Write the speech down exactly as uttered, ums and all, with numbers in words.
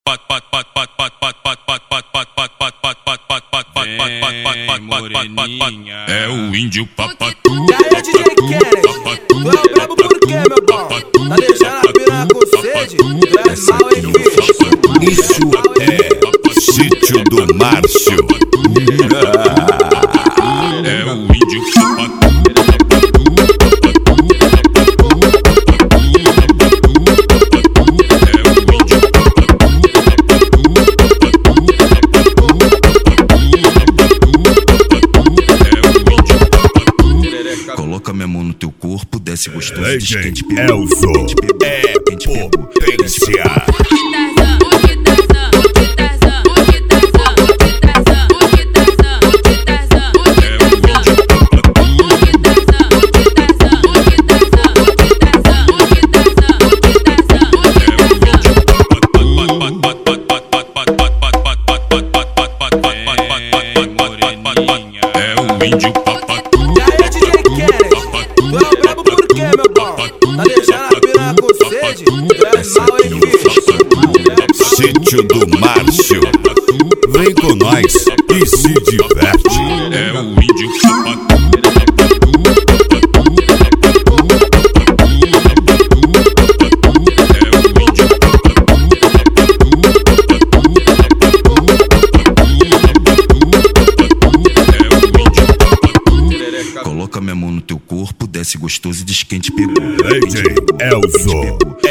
moreninha. É o índio papatu. E aí, D J Kennedy, tu é o brabo por quê, meu pau? Tá deixando a piranha com sede? Tu é mal, hein, filho? Isso é Sítio do Márcio. É o índio papatu. Coloca minha mão no teu corpo, desce gostoso, D diz J quem te pegou. Elzo é potência. É o índio papatu. E aí, D J Kennedy, tu é o brabo por quê, meu pau? Tá deixando a piranha com sede? Tu é mal, hein, filho? Sítio do Márcio. Vem com nós e se diverte. É o índio papatu. Coloca minha mão no teu corpo, desce gostoso e diz quem te pegou. D J Elzo